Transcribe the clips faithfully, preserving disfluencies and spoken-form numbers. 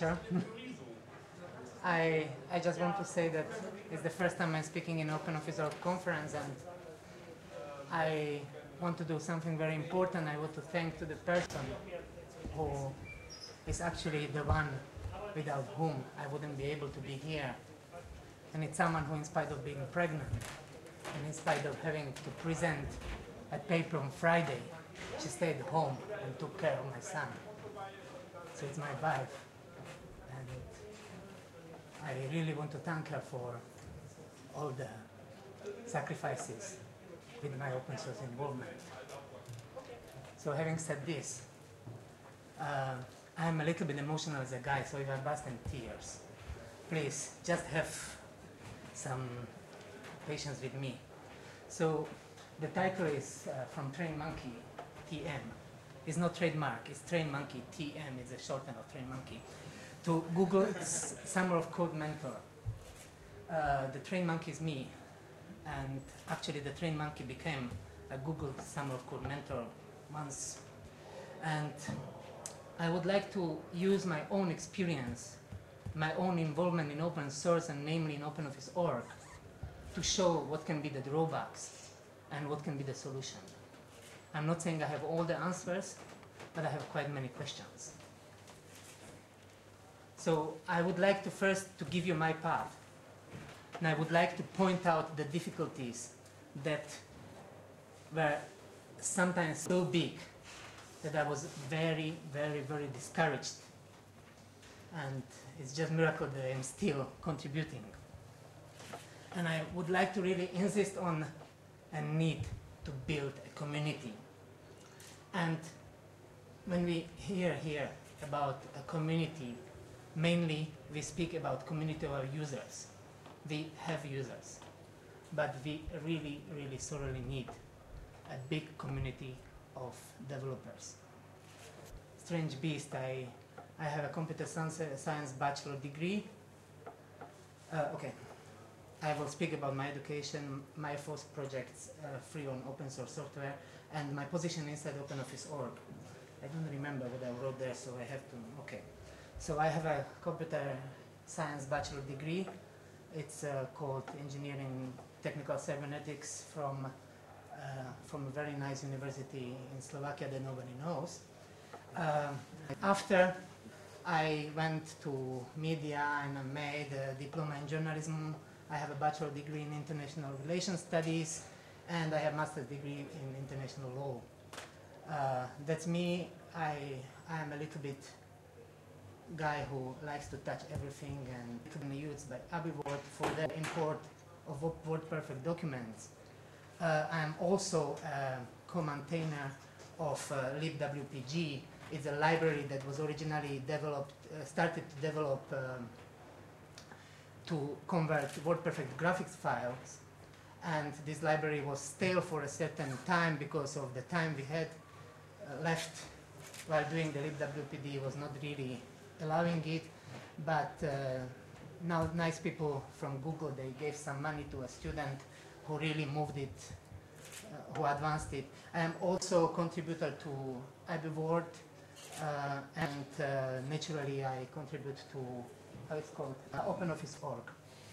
Sure. I, I just want to say that it's the first time I'm speaking in OpenOffice.org conference, and I want to do something very important. I want to thank to the person who is actually the one without whom I wouldn't be able to be here. And it's someone who, in spite of being pregnant, and in spite of having to present a paper on Friday, she stayed home and took care of my son. So it's my wife. And I really want to thank her for all the sacrifices with my open source involvement. So having said this, uh, I'm a little bit emotional as a guy, so if I burst in tears, please just have some patience with me. So the title is uh, from Train Monkey, T M. It's not trademark, it's Train Monkey, T M, it's a shorthand of Train Monkey. To Google Summer of Code Mentor. Uh, the Train Monkey is me, and actually the Train Monkey became a Google Summer of Code Mentor once. And I would like to use my own experience, my own involvement in open source, and namely in OpenOffice dot org, to show what can be the drawbacks and what can be the solution. I'm not saying I have all the answers, but I have quite many questions. So I would like to first to give you my path, and I would like to point out the difficulties that were sometimes so big that I was very, very, very discouraged. And it's just a miracle that I'm still contributing. And I would like to really insist on a need to build a community. And when we hear here about a community, mainly we speak about community of our users. We have users, but we really, really sorely need a big community of developers. Strange beast, I, I have a computer science bachelor degree. Uh, okay, I will speak about my education, my first projects uh, free on open source software, and my position inside OpenOffice dot org. I don't remember what I wrote there, so I have to, okay. So I have a computer science bachelor degree. It's uh, called Engineering Technical Cybernetics from, uh, from a very nice university in Slovakia that nobody knows. Uh, after I went to media and I made a diploma in journalism. I have a bachelor degree in international relations studies, and I have a master's degree in international law. Uh, that's me. I am a little bit guy who likes to touch everything, and it can be used by AbiWord for the import of WordPerfect documents. Uh, I am also a co-maintainer of uh, libwpg. It's a library that was originally developed, uh, started to develop um, to convert WordPerfect graphics files, and this library was stale for a certain time because of the time we had uh, left while doing the libwpd was not really allowing it, but uh, now nice people from Google, they gave some money to a student who really moved it, uh, who advanced it. I am also a contributor to AbiWord, uh, and uh, naturally I contribute to, how it's called, uh, OpenOffice dot org.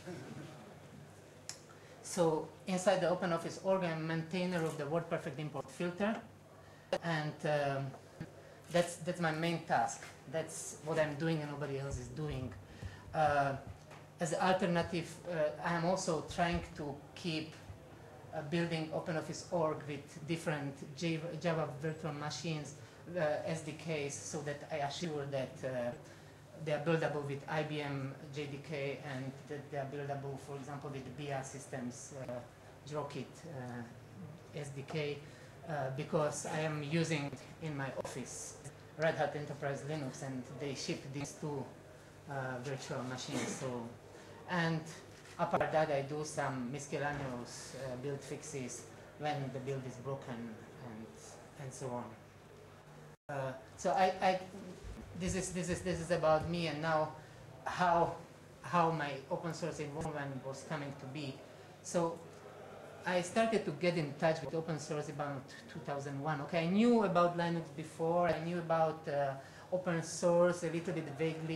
So inside the OpenOffice dot org, I'm maintainer of the WordPerfect import filter, and um, that's, that's my main task. That's what I'm doing and nobody else is doing. Uh, as an alternative, uh, I am also trying to keep uh, building OpenOffice dot org with different Java, Java virtual machines, uh, S D Ks, so that I assure that uh, they are buildable with I B M J D K, and that they are buildable, for example, with the B R systems, uh, Drokit uh, S D K, uh, because I am using in my office Red Hat Enterprise Linux, and they ship these two uh, virtual machines. So, and apart from that, I do some miscellaneous uh, build fixes when the build is broken, and and so on. Uh, so I, I, this is this is this is about me, and now how how my open source involvement was coming to be. So I started to get in touch with open source about two thousand one. Okay, I knew about Linux before, I knew about uh, open source a little bit vaguely,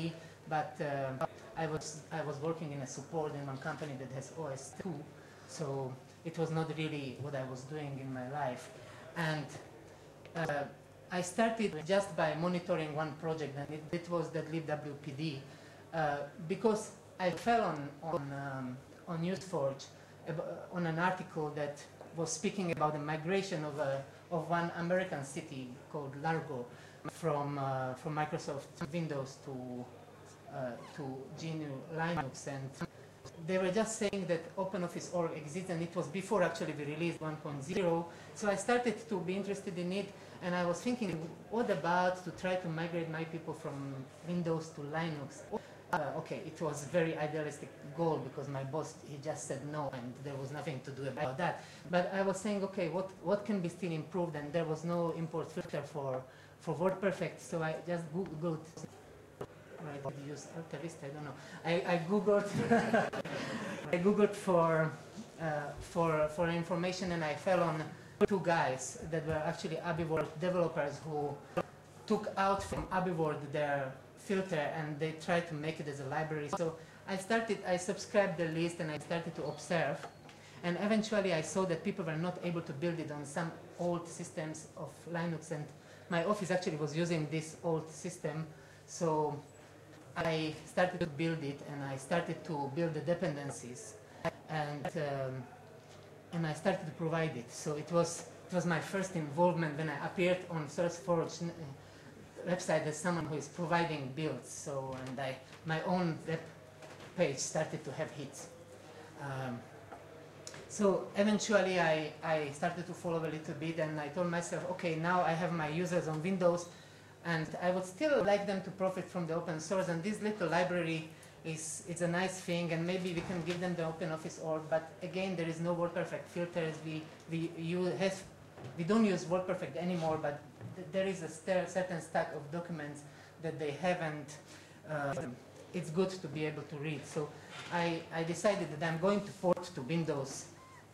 but uh, I was I was working in a support in one company that has O S two, so it was not really what I was doing in my life. And uh, I started just by monitoring one project, and it, it was the libwpd, uh, because I fell on on um, on NewsForge on an article that was speaking about the migration of a of one American city called Largo from uh, from Microsoft Windows to uh, to G N U Linux, and they were just saying that OpenOffice dot org exists, and it was before actually we released one point zero. So I started to be interested in it, and I was thinking, what about to try to migrate my people from Windows to Linux? Uh, okay, it was a very idealistic goal because my boss, he just said no, and there was nothing to do about that. But I was saying, okay, what, what can be still improved? And there was no import filter for, for WordPerfect, so I just Googled, right, did you use Alta Vista? I don't know. I, I Googled, I Googled for, uh, for, for information, and I fell on two guys that were actually AbiWord developers who took out from AbiWord their filter and they tried to make it as a library. So I started, I subscribed the list and I started to observe, and eventually I saw that people were not able to build it on some old systems of Linux, and my office actually was using this old system. So I started to build it, and I started to build the dependencies, and um, and I started to provide it. So it was it was my first involvement when I appeared on SourceForge website as someone who is providing builds. So, and I, my own web page started to have hits. Um, so eventually I, I started to follow a little bit, and I told myself, okay, now I have my users on Windows, and I would still like them to profit from the open source, and this little library is it's a nice thing, and maybe we can give them the OpenOffice dot org, but again, there is no WordPerfect filters. We, we, you have, we don't use WordPerfect anymore, but there is a certain stack of documents that they haven't. Uh, it's good to be able to read. So I, I decided that I'm going to port to Windows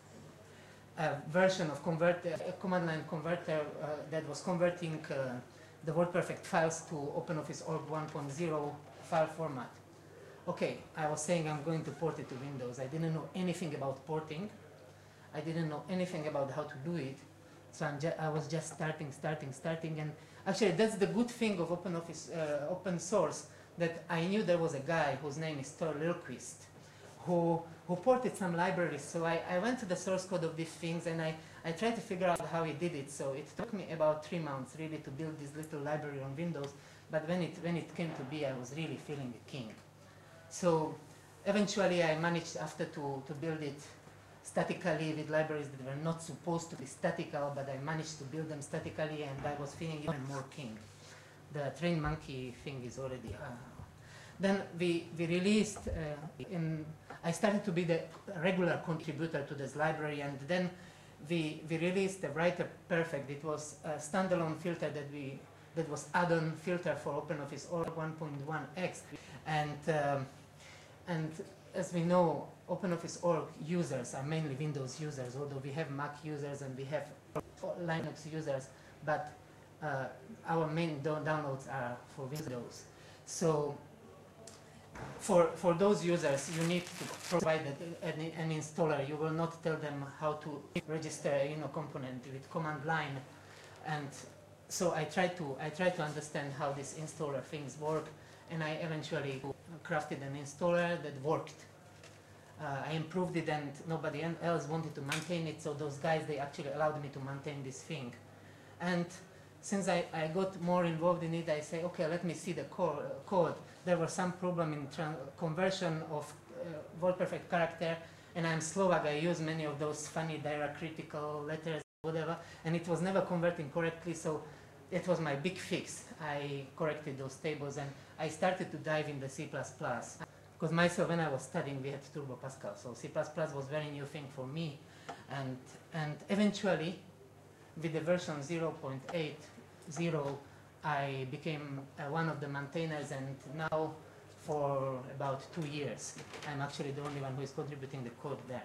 a version of convert, a command line converter uh, that was converting uh, the WordPerfect files to OpenOffice dot org one point zero file format. Okay, I was saying I'm going to port it to Windows. I didn't know anything about porting. I didn't know anything about how to do it. So I'm I was just starting, starting, starting, and actually that's the good thing of OpenOffice, uh, open source, that I knew there was a guy whose name is Tor Lilquist, who, who ported some libraries. So I, I went to the source code of these things, and I, I tried to figure out how he did it. So it took me about three months really to build this little library on Windows, but when it, when it came to be, I was really feeling a king. So eventually I managed after to, to build it statically with libraries that were not supposed to be statical, but I managed to build them statically, and I was feeling even more king. The train monkey thing is already... Uh. Then we, we released, uh, in, I started to be the regular contributor to this library, and then we, we released the Writer Perfect. It was a standalone filter that we that was add-on filter for OpenOffice dot org one point one X, and um, and as we know, OpenOffice dot org users are mainly Windows users, although we have Mac users and we have Linux users, but uh, our main do downloads are for Windows. So for, for those users, you need to provide an, an installer. You will not tell them how to register a you know, component with command line. And so I tried to, I tried to understand how these installer things work, and I eventually crafted an installer that worked. Uh, I improved it, and nobody else wanted to maintain it, so those guys, they actually allowed me to maintain this thing. And since I, I got more involved in it, I say, okay, let me see the co code. There was some problem in conversion of uh, WordPerfect character, and I'm Slovak, I use many of those funny diacritical letters, whatever, and it was never converting correctly, so it was my big fix. I corrected those tables, and I started to dive in the C plus plus. Because myself, when I was studying, we had Turbo Pascal, so C plus plus was a very new thing for me. And, and eventually, with the version zero point eight zero, I became uh, one of the maintainers, and now for about two years, I'm actually the only one who is contributing the code there.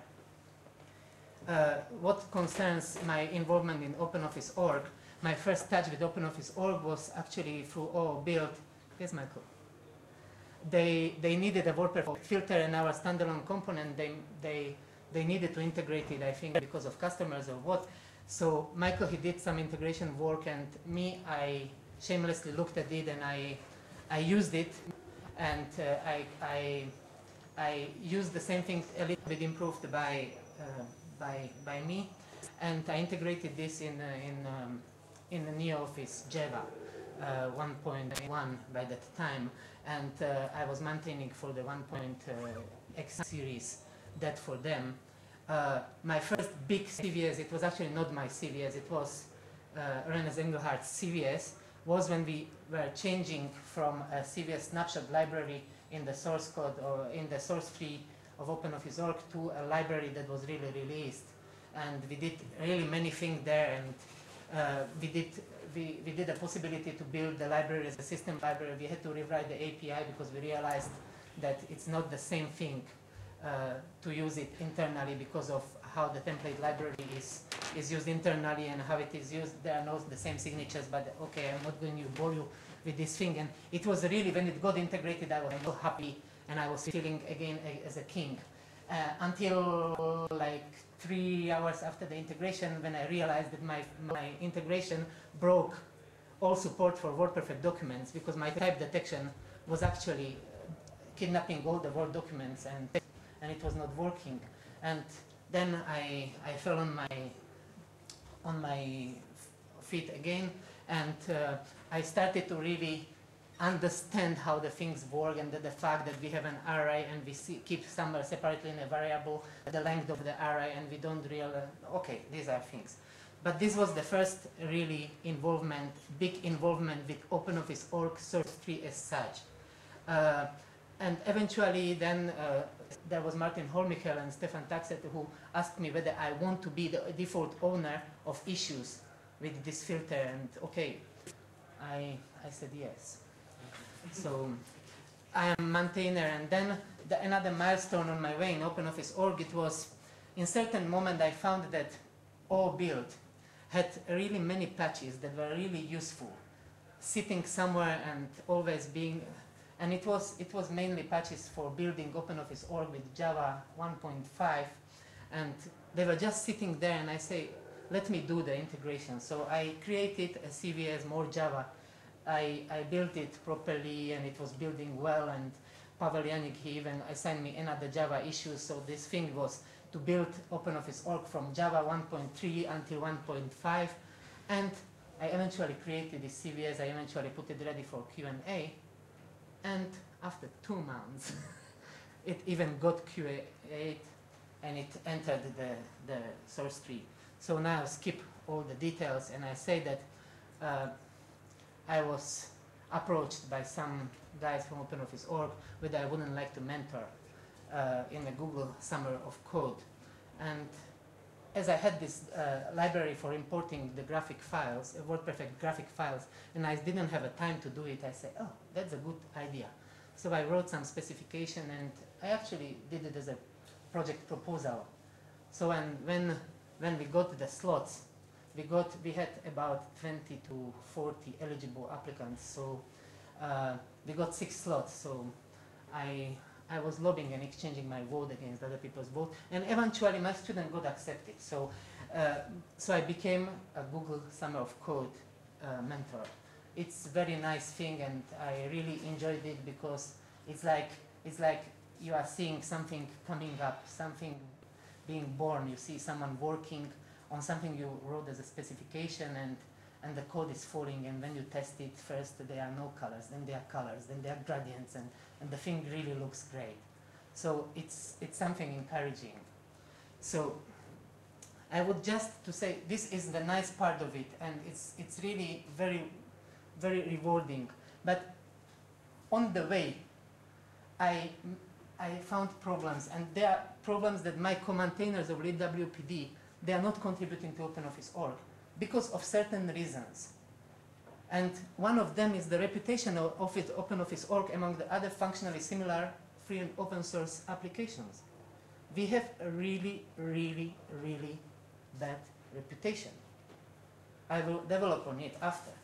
Uh, what concerns my involvement in OpenOffice dot org, my first touch with OpenOffice dot org was actually through O O Build. Here's Michael. they, they needed a WordPerfect filter in our standalone component. They, they, they needed to integrate it, I think, because of customers or what. So Michael, he did some integration work, and me, I shamelessly looked at it and I, I used it, and uh, I, I, I used the same thing a little bit improved by, uh, by, by me, and I integrated this in, uh, in, um, in the NeoOffice Java uh, one point one by that time, and uh, I was maintaining for the one point X series that for them. Uh, my first big C V S, it was actually not my C V S, it was uh, René Engelhardt's C V S, was when we were changing from a C V S snapshot library in the source code or in the source tree of OpenOffice dot org to a library that was really released. And we did really many things there, and uh, we did we, we did a possibility to build the library as a system library. We had to rewrite the A P I because we realized that it's not the same thing uh, to use it internally because of how the template library is is used internally and how it is used. There are not the same signatures, but okay, I'm not going to bore you with this thing. And it was really, when it got integrated, I was so happy, and I was feeling again a, as a king. Uh, until like three hours after the integration, when I realized that my, my integration broke all support for WordPerfect documents, because my type detection was actually kidnapping all the Word documents, and, and it was not working. And then I, I fell on my, on my feet again, and uh, I started to really understand how the things work, and the, the fact that we have an array and we see, keep somewhere separately in a variable the length of the array, and we don't realize, okay, these are things. But this was the first really involvement, big involvement with OpenOffice dot org source tree as such. Uh, and eventually then uh, there was Martin Holmichel and Stefan Taxet who asked me whether I want to be the default owner of issues with this filter, and okay, I, I said yes. So I am maintainer, and then the, another milestone on my way in OpenOffice dot org, it was in certain moment I found that all build had really many patches that were really useful, sitting somewhere and always being, and it was, it was mainly patches for building OpenOffice dot org with Java one point five, and they were just sitting there, and I say, let me do the integration. So I created a C V S more Java. I, I built it properly, and it was building well, and Pavel Janik, he even assigned me another Java issue. So this thing was to build OpenOffice dot org from Java one point three until one point five, and I eventually created this C V S. I eventually put it ready for Q and A, and after two months it even got Q eight, and it entered the, the source tree. So now I skip all the details, and I say that uh, I was approached by some guys from OpenOffice dot org whether I wouldn't like to mentor uh, in the Google Summer of Code. And as I had this uh, library for importing the graphic files, uh, WordPerfect graphic files, and I didn't have a time to do it, I said, oh, that's a good idea. So I wrote some specification, and I actually did it as a project proposal. So when, when, when we got the slots, We got, we had about twenty to forty eligible applicants, so uh, we got six slots. So I, I was lobbying and exchanging my vote against other people's vote, and eventually my student got accepted. So, uh, so I became a Google Summer of Code uh, mentor. It's a very nice thing, and I really enjoyed it because it's like, it's like you are seeing something coming up, something being born. You see someone working on something you wrote as a specification, and, and the code is falling, and when you test it, first there are no colors, then there are colors, then there are gradients, and, and the thing really looks great. So it's, it's something encouraging. So I would just to say this is the nice part of it, and it's, it's really very, very rewarding. But on the way, I, I found problems, and there are problems that my co-maintainers of libwpd, they are not contributing to OpenOffice dot org because of certain reasons. And one of them is the reputation of, of it, OpenOffice dot org among the other functionally similar free and open source applications. We have a really, really, really bad reputation. I will develop on it after.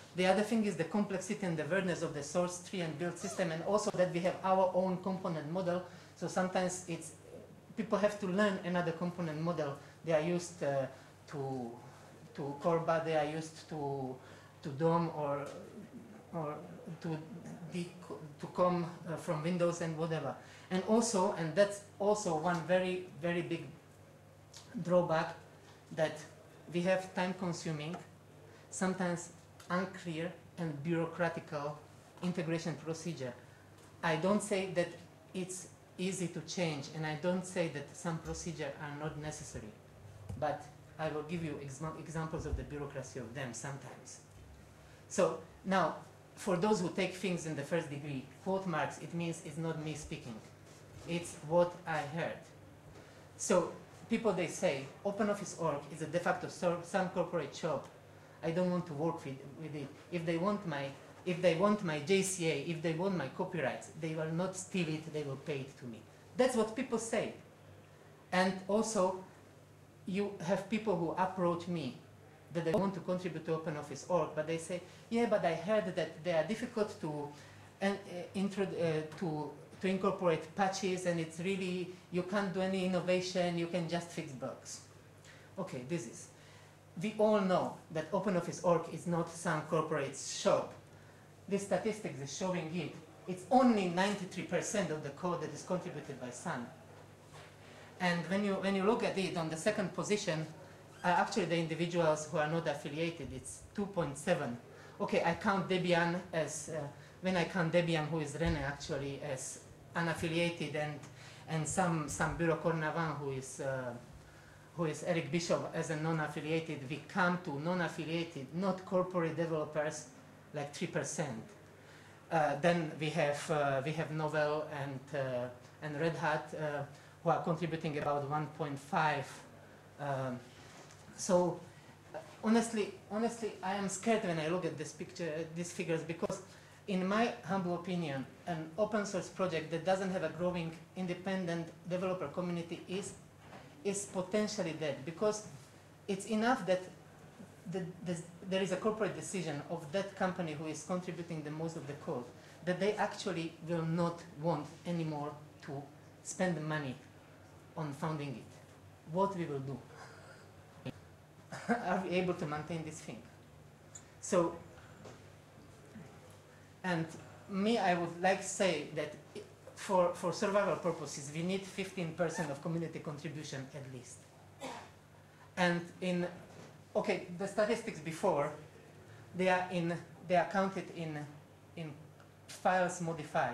The other thing is the complexity and the divergence of the source tree and build system, and also that we have our own component model. So sometimes it's people have to learn another component model. They are used uh, to to Corba, they are used to to D O M or or to the, to come uh, from Windows and whatever. And also, and that's also one very very big drawback, that we have time-consuming, sometimes unclear and bureaucratical integration procedure. I don't say that it's easy to change, and I don't say that some procedures are not necessary, but I will give you ex examples of the bureaucracy of them sometimes. So now, for those who take things in the first degree, quote marks, it means it's not me speaking. It's what I heard. So people, they say, OpenOffice org is a de facto some corporate shop. I don't want to work with, with it. If they want my, if they want my J C A, if they want my copyrights, they will not steal it, they will pay it to me. That's what people say. And also, you have people who approach me that they want to contribute to OpenOffice org, but they say, yeah, but I heard that they are difficult to, and, uh, intro, uh, to, to incorporate patches, and it's really, you can't do any innovation, you can just fix bugs. Okay, this is. We all know that OpenOffice org is not some corporate shop. This statistics is showing it. It's only ninety-three percent of the code that is contributed by Sun. And when you, when you look at it on the second position, uh, actually the individuals who are not affiliated, it's two point seven. Okay, I count Debian as, uh, when I count Debian, who is René actually, as unaffiliated, and, and some, some Bureau Cornavin, who is uh, who is Eric Bishop, as a non-affiliated, we come to non-affiliated, not corporate developers, like three percent. Uh, then we have uh, we have Novell and uh, and Red Hat, uh, who are contributing about one point five. Um, so uh, honestly, honestly, I am scared when I look at this picture, uh, these figures, because in my humble opinion, an open source project that doesn't have a growing independent developer community is is potentially dead, because it's enough that the, the, there is a corporate decision of that company who is contributing the most of the code, that they actually will not want anymore to spend the money on founding it. What we will do? Are we able to maintain this thing? So, and me, I would like to say that For, for survival purposes, we need fifteen percent of community contribution at least. And in, okay, the statistics before, they are in, they are counted in, in files modified.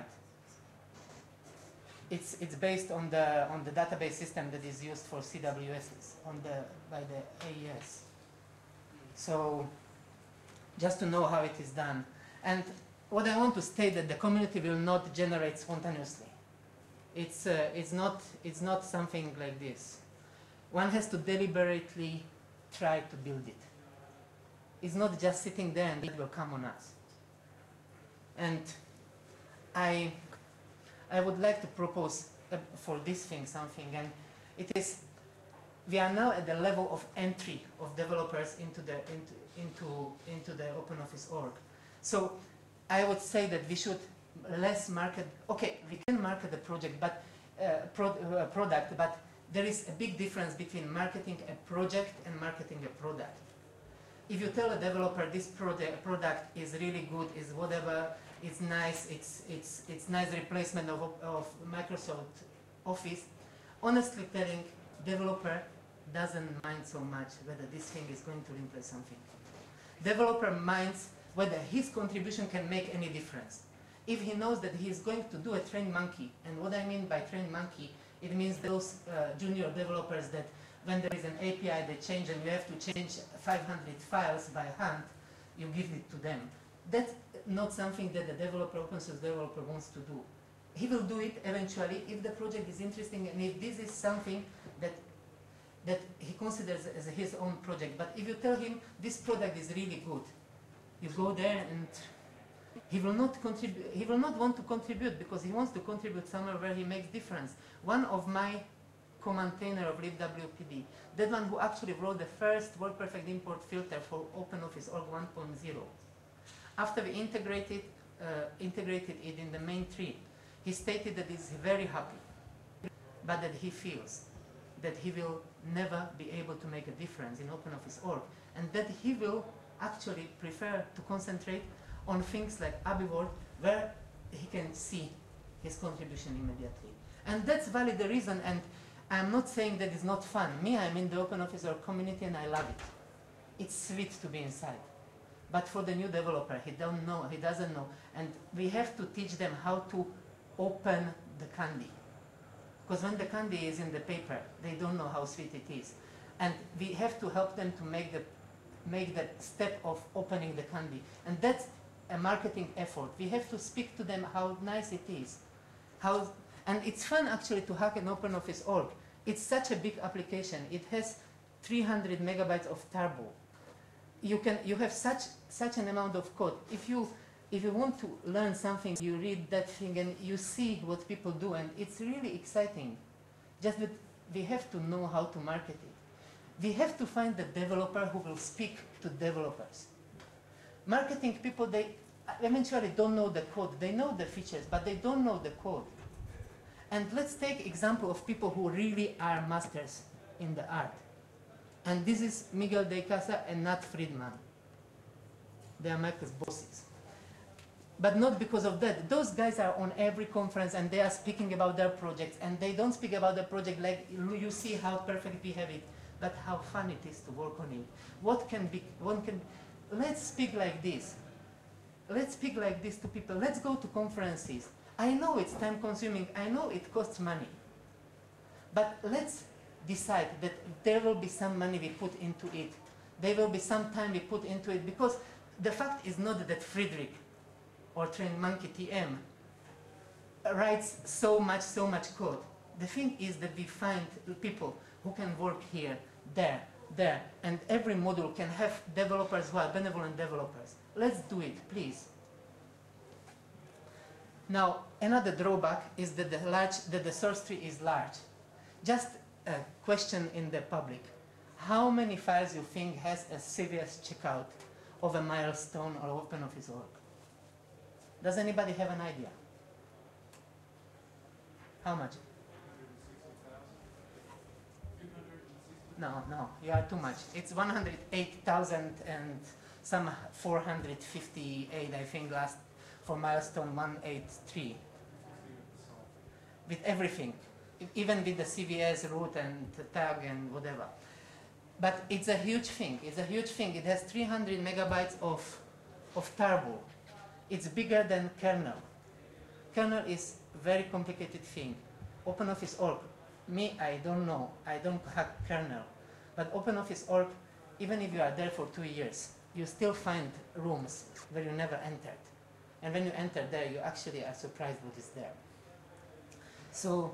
It's, it's based on the, on the database system that is used for C W Ss on the, by the A E S. So, just to know how it is done. And what I want to state that the community will not generate spontaneously. It's, uh, it's, not, it's not something like this. One has to deliberately try to build it. It's not just sitting there and it will come on us. And I, I would like to propose uh, for this thing something, and it is, we are now at the level of entry of developers into the, into, into, into the OpenOffice org. So I would say that we should less market, okay, we can market the project, but uh, pro uh, product, but there is a big difference between marketing a project and marketing a product. If you tell a developer this project, product is really good, is whatever, it's nice, it's, it's, it's nice replacement of, of Microsoft Office, honestly telling, developer doesn't mind so much whether this thing is going to replace something. Developer minds whether his contribution can make any difference. If he knows that he is going to do a train monkey, and what I mean by train monkey, it means those uh, junior developers that when there is an A P I they change and you have to change five hundred files by hand, you give it to them. That's not something that the developer, open source developer wants to do. He will do it eventually if the project is interesting and if this is something that that he considers as his own project. But if you tell him this product is really good, you go there and he will not contribute. He will not want to contribute because he wants to contribute somewhere where he makes difference. One of my co-maintainer of libwpd, that one who actually wrote the first WordPerfect import filter for OpenOffice org one point zero. After we integrated, uh, integrated it in the main tree, he stated that he's very happy, but that he feels that he will never be able to make a difference in OpenOffice org, and that he will actually prefer to concentrate on things like AbiWord, where he can see his contribution immediately. And that's valid the reason, and I'm not saying that it's not fun. Me, I'm in the OpenOffice org community and I love it. It's sweet to be inside. But for the new developer, he don't know, he doesn't know, and we have to teach them how to open the candy. Because when the candy is in the paper, they don't know how sweet it is. And we have to help them to make the, make the step of opening the candy. And that's a marketing effort. We have to speak to them how nice it is. How, and it's fun actually to hack an OpenOffice org. It's such a big application. It has three hundred megabytes of turbo. You, can, you have such, such an amount of code. If you, if you want to learn something, you read that thing and you see what people do, and it's really exciting. Just that we have to know how to market it. We have to find the developer who will speak to developers. Marketing people, they eventually don't know the code. They know the features, but they don't know the code. And let's take example of people who really are masters in the art. And this is Miguel de Casa and Nat Friedman. They are Michael's bosses. But not because of that. Those guys are on every conference and they are speaking about their projects, and they don't speak about the project like you see how perfect we have it, but how fun it is to work on it. What can be, one can, let's speak like this. Let's speak like this to people. Let's go to conferences. I know it's time consuming. I know it costs money. But let's decide that there will be some money we put into it. There will be some time we put into it, because the fact is not that Friedrich or Trained Monkey T M writes so much, so much code. The thing is that we find people who can work here, there, there, and every module can have developers who are benevolent developers. Let's do it, please. Now, another drawback is that the, large, that the source tree is large. Just a question in the public. How many files you think has a C V S checkout of a Milestone or OpenOffice org? Does anybody have an idea? How much? No, no, you are too much. It's one hundred eight thousand and some four hundred fifty-eight, I think, last for Milestone one eighty-three. With everything, even with the C V S root and the tag and whatever. But it's a huge thing. It's a huge thing. It has three hundred megabytes of, of turbo. It's bigger than kernel. Kernel is a very complicated thing. OpenOffice org, me, I don't know. I don't hack kernel. But OpenOffice org, even if you are there for two years, you still find rooms where you never entered. And when you enter there, you actually are surprised what is there. So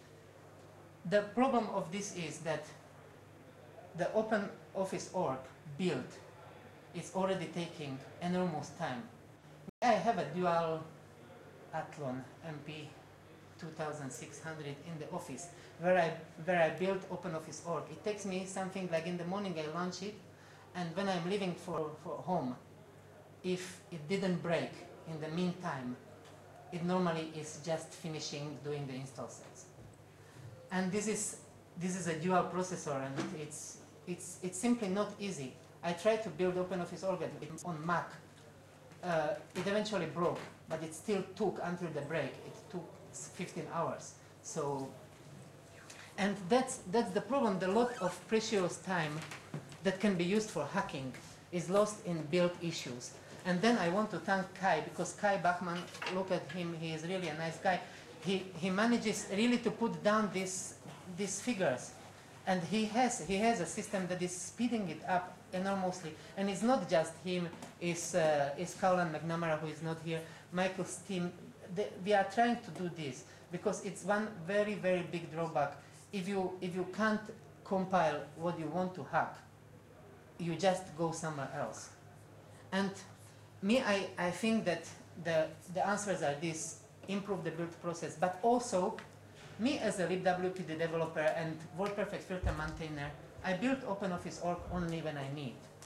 the problem of this is that the OpenOffice org build is already taking enormous time. I have a dual Athlon M P two thousand six hundred in the office where I, where I built OpenOffice org. It takes me something like in the morning I launch it, and when I'm leaving for, for home, if it didn't break in the meantime, it normally is just finishing doing the install sets. And this is, this is a dual processor, and it's, it's, it's simply not easy. I tried to build OpenOffice org on Mac. Uh, it eventually broke, but it still took until the break. It took fifteen hours. So, and that's, that's the problem. The lot of precious time that can be used for hacking is lost in build issues. And then I want to thank Kai, because Kai Bachmann, look at him, he is really a nice guy. He, he manages really to put down these, these figures. And he has, he has a system that is speeding it up enormously. And it's not just him, it's, uh, it's Colin McNamara, who is not here, Michael's team. They, we are trying to do this because it's one very, very big drawback. If you, if you can't compile what you want to hack, you just go somewhere else. And me, I, I think that the, the answers are this: improve the build process, but also me as a libwpd developer and WordPerfect filter maintainer, I build OpenOffice org only when I need.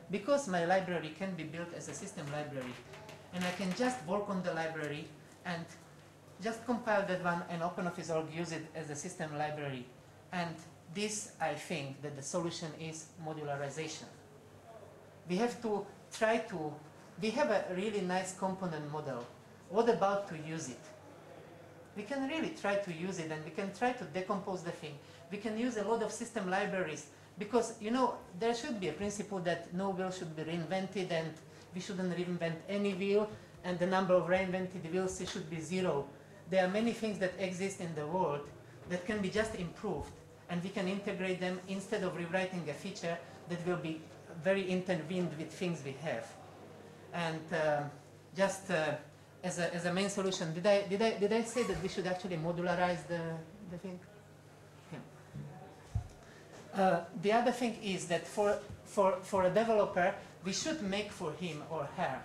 because my library can be built as a system library, and I can just work on the library and just compile that one and OpenOffice dot org use it as a system library. And this, I think, that the solution is modularization. We have to try to, we have a really nice component model. What about to use it? We can really try to use it, and we can try to decompose the thing. We can use a lot of system libraries, because, you know, there should be a principle that no wheel should be reinvented, and we shouldn't reinvent any wheel, and the number of reinvented wheels should be zero. There are many things that exist in the world that can be just improved, and we can integrate them instead of rewriting a feature that will be very intervened with things we have. And uh, just uh, as, a, as a main solution, did I, did, I, did I say that we should actually modularize the, the thing? Yeah. Uh, the other thing is that for, for, for a developer, we should make for him or her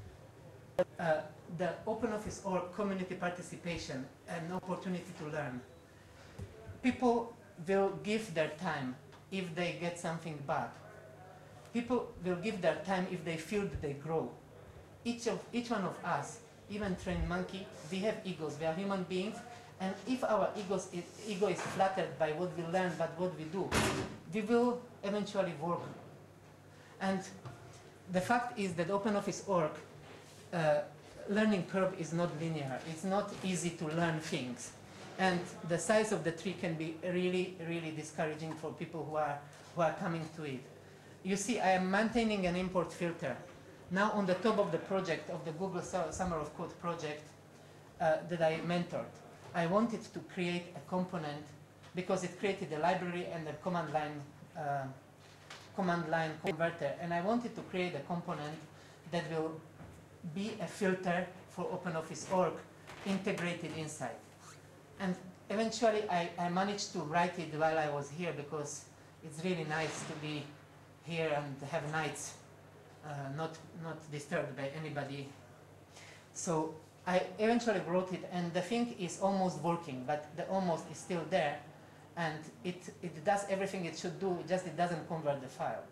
uh, the OpenOffice or community participation an opportunity to learn. People will give their time if they get something bad. People will give their time if they feel that they grow. Each, of, each one of us, even trained monkey, we have egos, we are human beings, and if our egos, ego is flattered by what we learn, but what we do, we will eventually work. And the fact is that OpenOffice dot org uh, learning curve is not linear. It's not easy to learn things. And the size of the tree can be really, really discouraging for people who are, who are coming to it. You see, I am maintaining an import filter. Now on the top of the project, of the Google Summer of Code project uh, that I mentored, I wanted to create a component because it created a library and a command line, uh, command line converter. And I wanted to create a component that will be a filter for OpenOffice dot org integrated inside. And eventually I, I managed to write it while I was here, because it's really nice to be here and have nights uh, not, not disturbed by anybody. So I eventually wrote it, and the thing is almost working, but the almost is still there, and it, it does everything it should do, just it doesn't convert the file.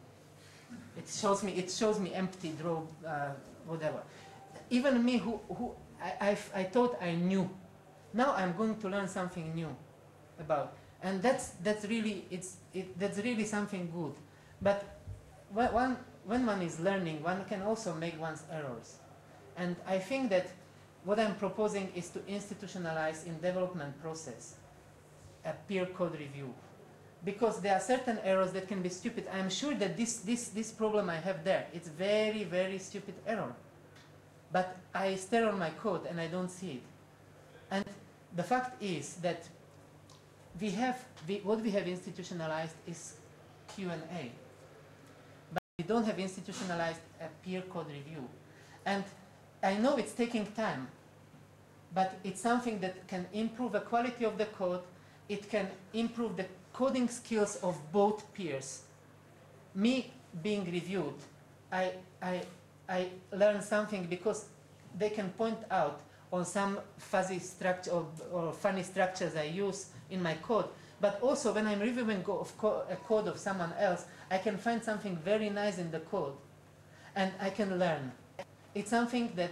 It shows me, it shows me empty draw, uh, whatever. Even me who, who I, I, I thought I knew, now I'm going to learn something new about, and that's that's really it's it, that's really something good. But when when one is learning, one can also make one's errors, and I think that what I'm proposing is to institutionalize in development process a peer code review, because there are certain errors that can be stupid. I'm sure that this this this problem I have there, it's very very stupid error, but I stare on my code and I don't see it. And the fact is that we have, we, what we have institutionalized is Q and A. But we don't have institutionalized a peer code review. And I know it's taking time, but it's something that can improve the quality of the code. It can improve the coding skills of both peers. Me being reviewed, I, I, I learn something because they can point out on some fuzzy structure or, or funny structures I use in my code. But also when I'm reviewing go of co a code of someone else, I can find something very nice in the code, and I can learn. It's something that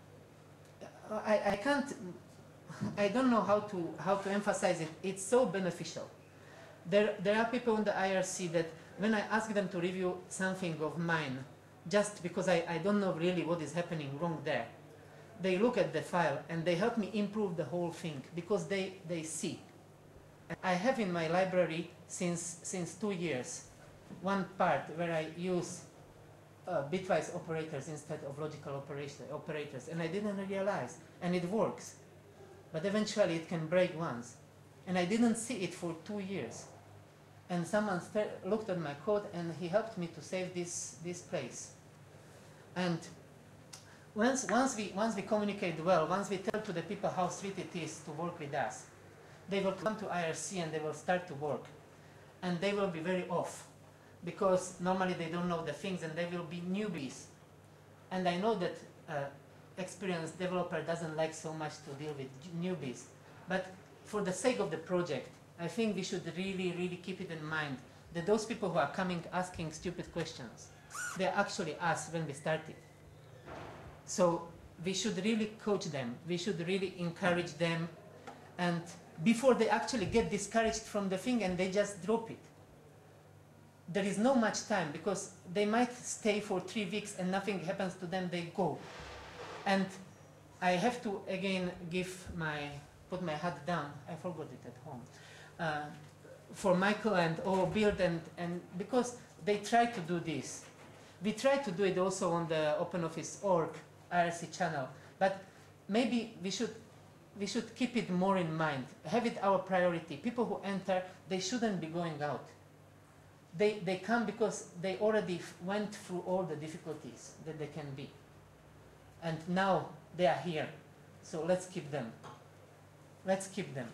I, I can't, I don't know how to, how to emphasize it. It's so beneficial. There, there are people in the I R C that when I ask them to review something of mine, just because I, I don't know really what is happening wrong there, they look at the file and they help me improve the whole thing, because they, they see. I have in my library since, since two years one part where I use uh, bitwise operators instead of logical operation, operators, and I didn't realize, and it works. But eventually it can break once. And I didn't see it for two years. And someone looked at my code and he helped me to save this, this place. And Once, once, we, once we communicate well, once we tell to the people how sweet it is to work with us, they will come to I R C and they will start to work. And they will be very off, because normally they don't know the things and they will be newbies. And I know that uh, experienced developer doesn't like so much to deal with newbies. But for the sake of the project, I think we should really, really keep it in mind that those people who are coming asking stupid questions, they're actually us when we started. So we should really coach them. We should really encourage them. And before they actually get discouraged from the thing and they just drop it. There is no much time because they might stay for three weeks and nothing happens to them, they go. And I have to again give my, put my hat down, I forgot it at home, uh, for Michael and oh, Build and, and because they try to do this. We try to do it also on the OpenOffice dot org I R C channel, but maybe we should we should keep it more in mind, have it our priority. People who enter, they shouldn't be going out. They, they come because they already went through all the difficulties that they can be. And now they are here. So let's keep them. Let's keep them.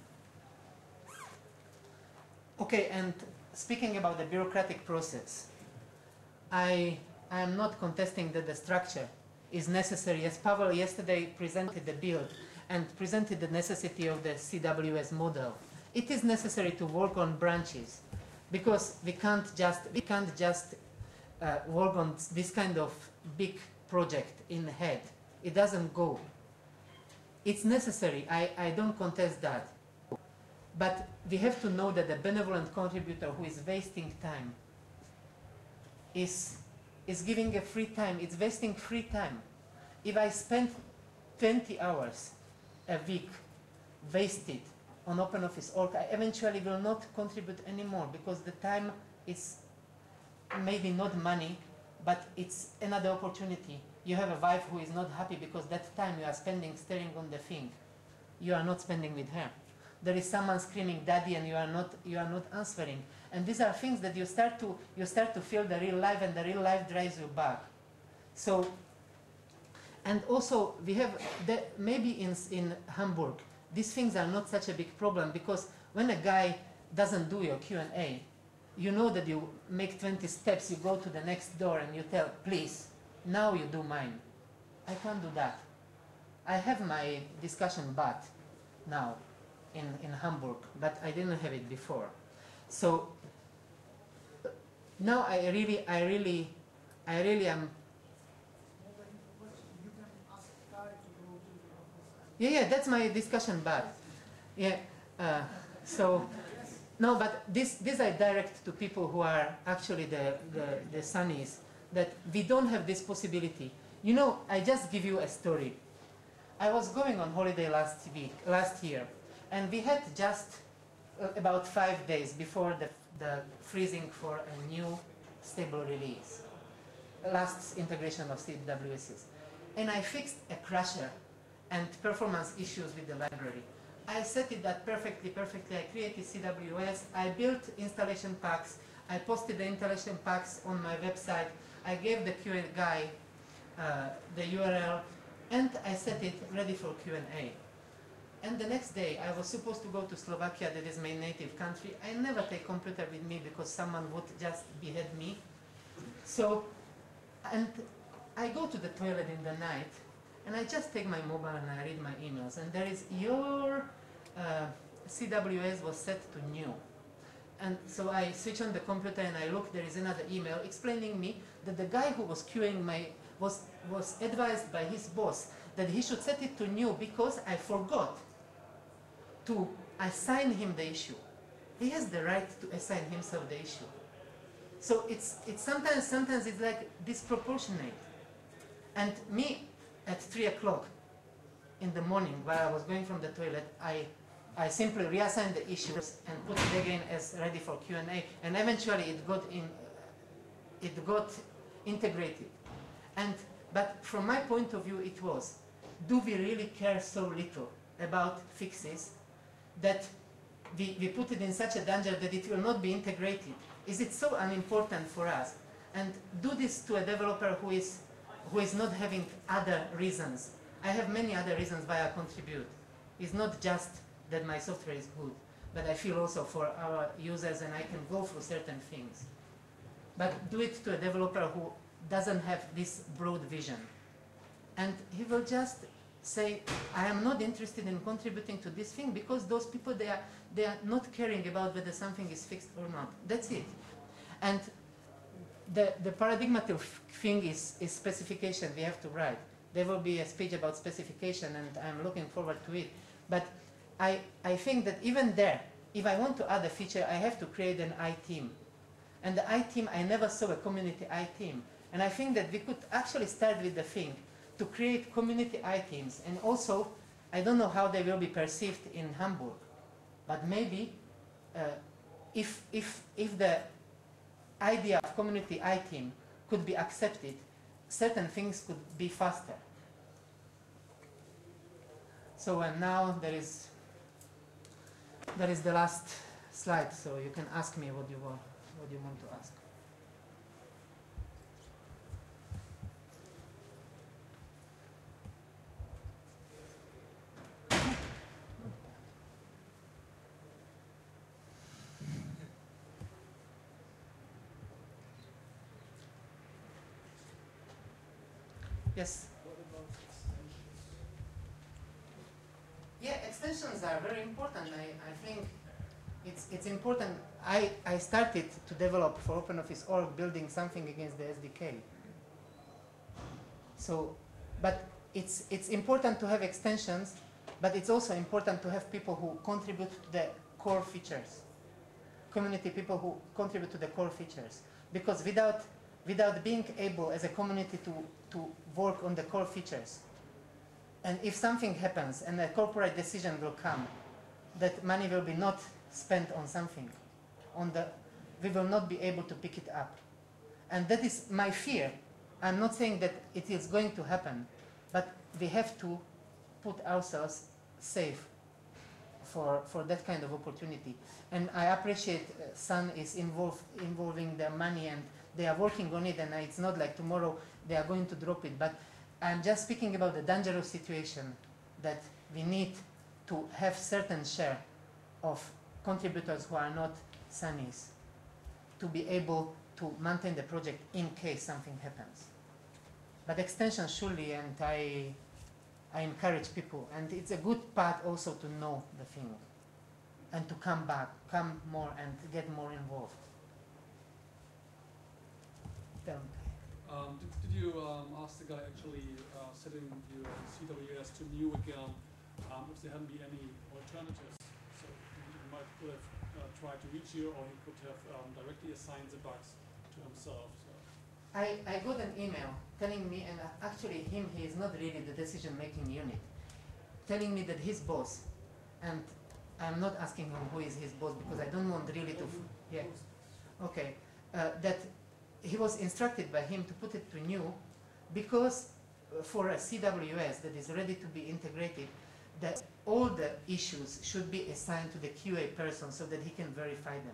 Okay, and speaking about the bureaucratic process, I, I am not contesting that the structure is necessary. As Pavel yesterday presented the build and presented the necessity of the C W S model, it is necessary to work on branches because we can't just, we can't just uh, work on this kind of big project in the head. It doesn't go. It's necessary, I, I don't contest that. But we have to know that the benevolent contributor who is wasting time is, is giving a free time, it's wasting free time. If I spend twenty hours a week wasted on OpenOffice dot org, I eventually will not contribute anymore because the time is maybe not money, but it's another opportunity. You have a wife who is not happy because that time you are spending staring on the thing, you are not spending with her. There is someone screaming daddy and you are not, you are not answering. And these are things that you start to, you start to feel the real life and the real life drives you back. So, and also we have, the, maybe in, in Hamburg, these things are not such a big problem because when a guy doesn't do your Q and A, you know that you make twenty steps, you go to the next door and you tell, please, now you do mine. I can't do that. I have my discussion bot now in, in Hamburg, but I didn't have it before. So now I really, I really, I really am. Yeah, yeah, that's my discussion bot. Yeah, uh, so. No, but this, this I direct to people who are actually the, the, the Sunnis, that we don't have this possibility. You know, I just give you a story. I was going on holiday last week, last year, and we had just uh, about five days before the, the freezing for a new stable release, last integration of C W Ss. And I fixed a crasher and performance issues with the library. I set it up perfectly, perfectly. I created C W S. I built installation packs. I posted the installation packs on my website. I gave the Q and A guy uh, the U R L, and I set it ready for Q and A. And the next day, I was supposed to go to Slovakia, that is my native country. I never take computer with me because someone would just behead me. So, and I go to the toilet in the night, and I just take my mobile and I read my emails, and there is your uh, C W S was set to new. And so I switch on the computer and I look, there is another email explaining me that the guy who was queuing my, was, was advised by his boss that he should set it to new because I forgot to assign him the issue. He has the right to assign himself the issue. So it's, it's sometimes, sometimes it's like disproportionate. And me, at three o'clock in the morning, while I was going from the toilet, I, I simply reassigned the issues and put it again as ready for Q and A, and eventually it got in, it got integrated. And but from my point of view, it was: do we really care so little about fixes that we, we put it in such a danger that it will not be integrated? Is it so unimportant for us? And do this to a developer who is who is not having other reasons. I have many other reasons why I contribute. It's not just that my software is good, but I feel also for our users and I can go through certain things. But do it to a developer who doesn't have this broad vision. And he will just say, I am not interested in contributing to this thing because those people, they are, they are not caring about whether something is fixed or not. That's it. And the, the paradigmatic thing is, is specification we have to write. There will be a speech about specification and I'm looking forward to it. But I, I think that even there, if I want to add a feature, I have to create an I team. And the I team, I never saw a community I team. And I think that we could actually start with the thing to create community I teams. And also, I don't know how they will be perceived in Hamburg, but maybe uh, if, if, if the idea of community I team could be accepted, certain things could be faster. So and now there is, there is the last slide, so you can ask me what you want, what you want to ask. Yes? What about extensions? Yeah, extensions are very important. I, I think it's, it's important. I, I started to develop for OpenOffice dot org building something against the S D K. So, but it's, it's important to have extensions, but it's also important to have people who contribute to the core features. Community people who contribute to the core features. Because without, without being able as a community to, to work on the core features, and if something happens and a corporate decision will come, that money will be not spent on something, on the, we will not be able to pick it up. And that is my fear. I'm not saying that it is going to happen, but we have to put ourselves safe for, for that kind of opportunity. And I appreciate uh, Sun is involved, involving the money and they are working on it, and it's not like tomorrow they are going to drop it. But I'm just speaking about the dangerous situation that we need to have certain share of contributors who are not Sunnis to be able to maintain the project in case something happens. But extension surely, and I, I encourage people, and it's a good part also to know the thing and to come back, come more and get more involved. Tell me. Um, did, did you um, ask the guy actually uh, setting your C W S to new again um, if there hadn't been any alternatives? So he might could have uh, tried to reach you, or he could have um, directly assigned the bugs to himself. So. I, I got an email telling me, and actually him, he is not really the decision-making unit, telling me that his boss, and I'm not asking him who is his boss because I don't want really to, yeah, okay, uh, that he was instructed by him to put it to new because uh, for a C W S that is ready to be integrated, that all the issues should be assigned to the Q A person so that he can verify them.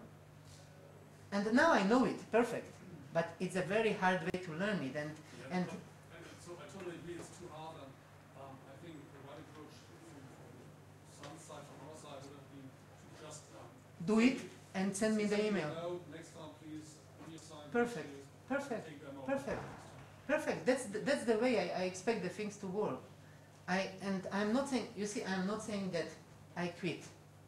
And now I know it, perfect, but it's a very hard way to learn it. And, Yeah, and but, and so I totally agree it's too hard, and um, I think the right approach from, from some side, from our side, would have been to just um, do it and send me the email. No, next time please reassign. Perfect, perfect, perfect, perfect. That's the, that's the way I, I expect the things to work. I and I'm not saying, you see, I'm not saying that I quit.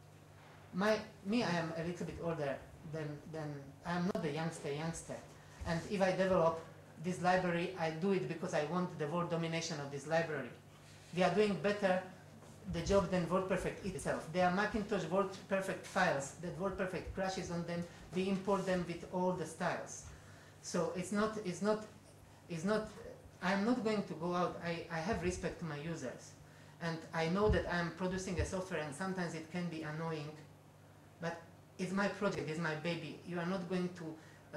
My me, I am a little bit older than than I'm not a youngster youngster. And if I develop this library, I do it because I want the world domination of this library. They are doing better the job than WordPerfect itself. They are Macintosh WordPerfect files that WordPerfect crashes on them. We import them with all the styles. So it's not, it's not, it's not, I'm not going to go out. I, I have respect to my users. And I know that I'm producing a software and sometimes it can be annoying, but it's my project, it's my baby. You are not going to uh,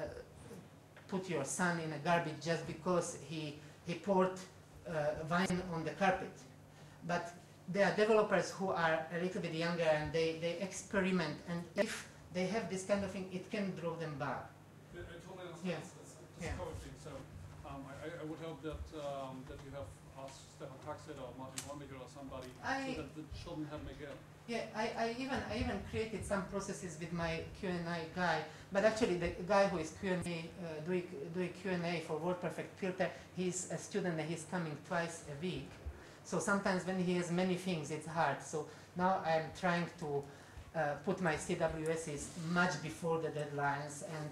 put your son in a garbage just because he, he poured uh, wine on the carpet. But there are developers who are a little bit younger and they, they experiment, and if they have this kind of thing, it can draw them back. Yeah, I totally understand. Yeah. It's, it's Yeah. discouraging. So um, I, I would hope that um, that you have asked Stefan Taxet or Martin Hornbiger or somebody I- so that the children happen again. Yeah, I, I even I even created some processes with my Q and A guy, but actually the guy who is Q and A uh, doing doing Q and A for WordPerfect Filter, he's a student and he's coming twice a week. So sometimes when he has many things, it's hard. So now I'm trying to uh, put my C W Ss much before the deadlines and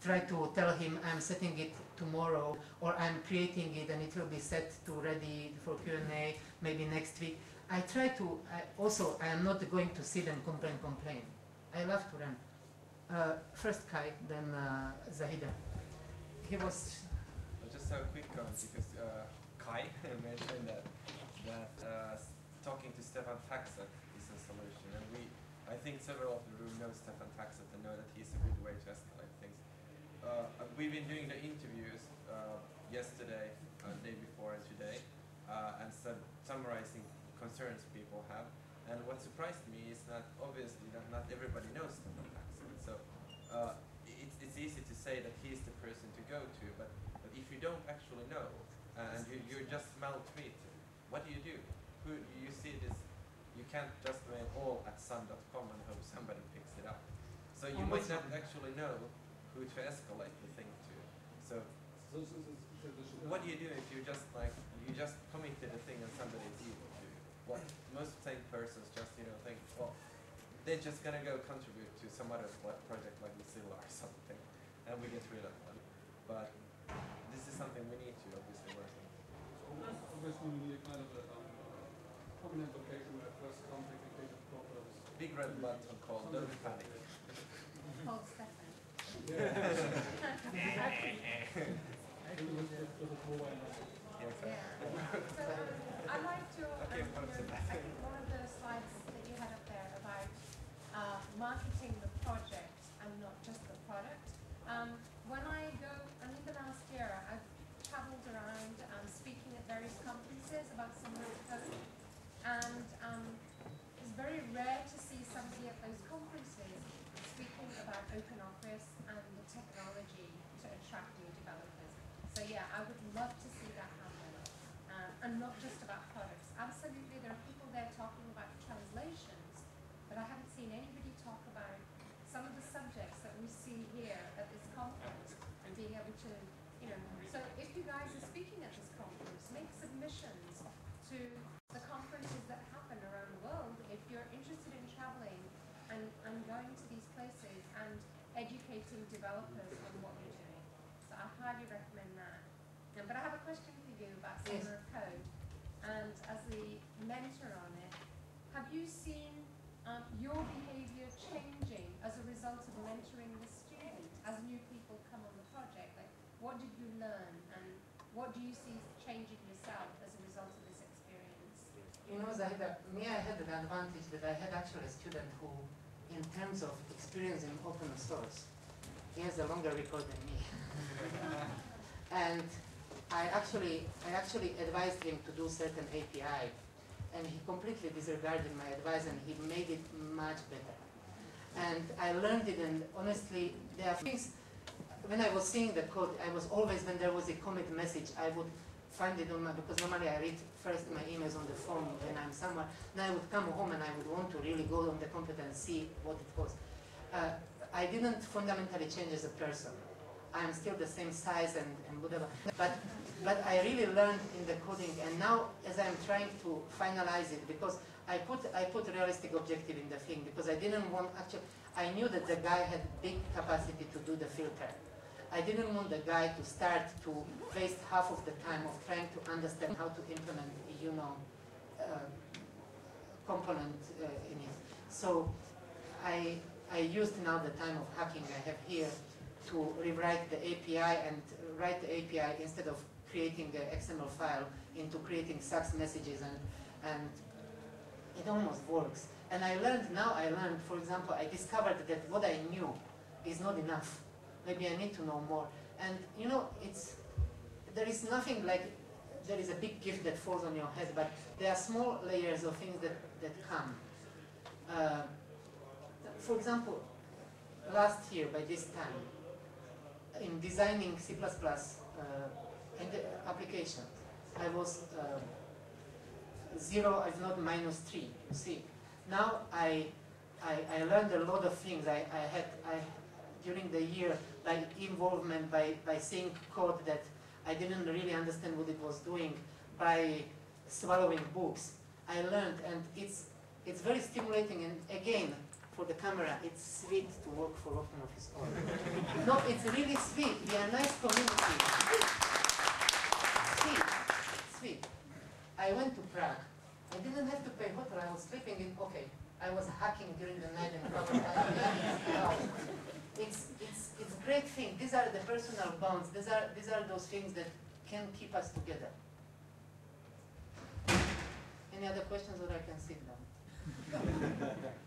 try to tell him I'm setting it tomorrow, or I'm creating it and it will be set to ready for Q and A maybe next week. I try to, I also, I am not going to sit and complain, complain. I love to run. Uh, first Kai, then uh, Zahida. He was... Just a quick comment, because uh, Kai mentioned that, that uh, talking to Stefan Faxet is a solution, and we, I think several of the room know Stefan Faxet and know that he's a good way to escalate things. Uh, we've been doing the interviews uh, yesterday, uh, the day before and today, uh, and sum summarizing concerns people have. And what surprised me is that obviously that not everybody knows Stefan Faxet. So uh, it's, it's easy to say that he's the person to go to, but, but if you don't actually know, uh, and you, you're just maltreated, what do you do? Who you see this? You can't just mail all at sun dot com and hope somebody picks it up. So you might not actually know who to escalate the thing to. So, So, so, so, so they should what do you do if you just like you just committed a thing and somebody is evil to you? What most sane persons just you know think, well, they're just gonna go contribute to some other pro- project like Mozilla or something, and we get rid of them. But this is something we need to obviously work on. So obviously we need a kind of a um, uh, common invocation where first contact in case of problems. Big red button called don't panic. Called Stefan. Yeah. With- with- with a Huawei number. Yeah, exactly. Yeah. So um, I like your, Okay, um, come to your, that. I think one of the slides that you had up there about uh, marketing the project and not just the product. Um, when I go, I mean the last year, I've traveled around um, speaking at various conferences about similar code, and um, it's very rare to see somebody at those conferences speaking about open office and the technology to attract new developers. So yeah, I would love to see that happen. Uh, and not just about products. Absolutely, there are people there talking about translations, but I haven't seen anybody talk about some of the subjects that we see here at this conference and being able to, you know, so if you guys are speaking at this conference, make submissions to the conferences that happen around the world if you're interested in traveling and, and going to these places and educating developers on what you're doing. So I highly recommend that. Um, but I have a question for you about Yes. Summer of Code. And as the mentor on it, have you seen um, your behavior changing as a result of mentoring the student as new people come on the project? Like, what did you learn and what do you see changing yourself as a result of this experience? You know, Zahida, me, I had the advantage that I had actually a student who, in terms of experience in open source, he has a longer record than me. And I actually, I actually advised him to do certain A P I, and he completely disregarded my advice, and he made it much better. And I learned it, and honestly, there are things. When I was seeing the code, I was always, when there was a commit message, I would find it on my, because normally I read first my emails on the phone when I'm somewhere. Then I would come home and I would want to really go on the computer and see what it was. Uh, I didn't fundamentally change as a person. I'm still the same size and, and whatever. But, but I really learned in the coding, and now as I'm trying to finalize it, because I put, I put a realistic objective in the thing, because I didn't want, actually, I knew that the guy had big capacity to do the filter. I didn't want the guy to start to waste half of the time of trying to understand how to implement, you know, uh, component uh, in it. So I, I used now the time of hacking I have here to rewrite the A P I and write the A P I instead of creating the X M L file into creating sucks messages, and, and it almost works. And I learned, now I learned, for example, I discovered that what I knew is not enough. Maybe I need to know more. And you know, it's, there is nothing like, there is a big gift that falls on your head, but there are small layers of things that, that come. Uh, for example, last year by this time, in designing C plus plus uh, and the applications, I was uh, zero, if not minus three, you see. Now I, I, I learned a lot of things. I, I had, I, during the year, by involvement, by, by seeing code that I didn't really understand what it was doing, by swallowing books, I learned, and it's, it's very stimulating. And again, for the camera, it's sweet to work for Open Office Org. No, it's really sweet. We are a nice community. Sweet, sweet. I went to Prague. I didn't have to pay hotel. I was sleeping in, okay, I was hacking during the night and probably it's, it's, it's a great thing. These are the personal bonds. These are, these are those things that can keep us together. Any other questions, or I can sit down?